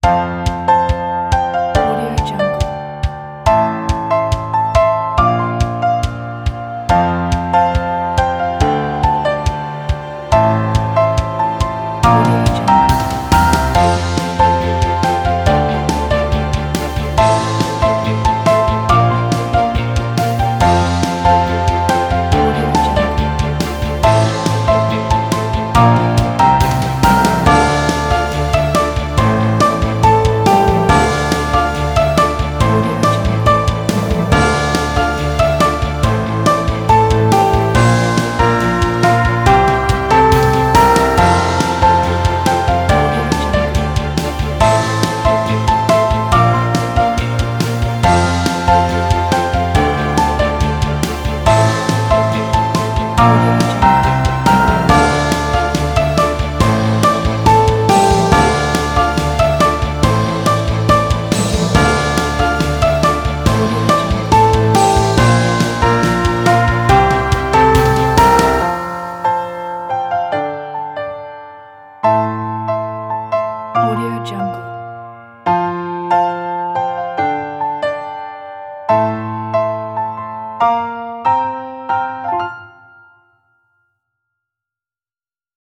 Audio Jungle. Audio Jungle. Audio Jungle. Audio Jungle. Audio Jungle. Audio Jungle. Audio Jungle. Audio Jungle.